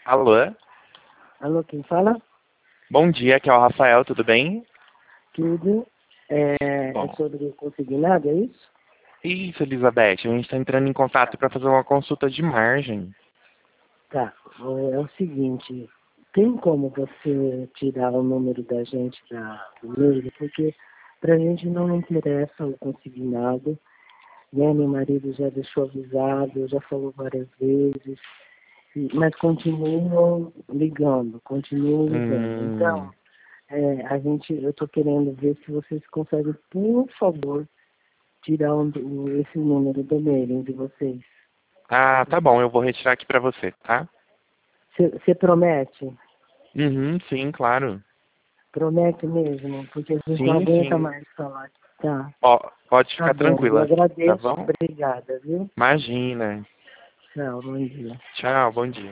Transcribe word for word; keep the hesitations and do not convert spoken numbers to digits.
Alô? Alô, quem fala? Bom dia, aqui é o Rafael, tudo bem? Tudo. É, é Bom. sobre o consignado, é isso? Isso, Elizabeth, a gente está entrando em contato para fazer uma consulta de margem. Tá. É o seguinte, tem como você tirar o número da gente da, do e-mail? Porque pra gente não interessa o consignado, né? Meu marido já deixou avisado, já falou várias vezes, e- mas continuam ligando, continuam ligando. Hum... Então, é, a gente, eu estou querendo ver se vocês conseguem, por favor, tirar um, o- esse número do mailing de vocês. Ah, tá bom, eu vou retirar aqui para você, tá? Você promete? Uhum, sim, claro. Promete mesmo? Porque a gente não Sim, aguenta sim. mais falar. Tá, Ó, pode tá ficar bom. Eu tranquila, tá agradeço. bom? Obrigada, viu? Imagina. Tchau, bom dia. Tchau, bom dia.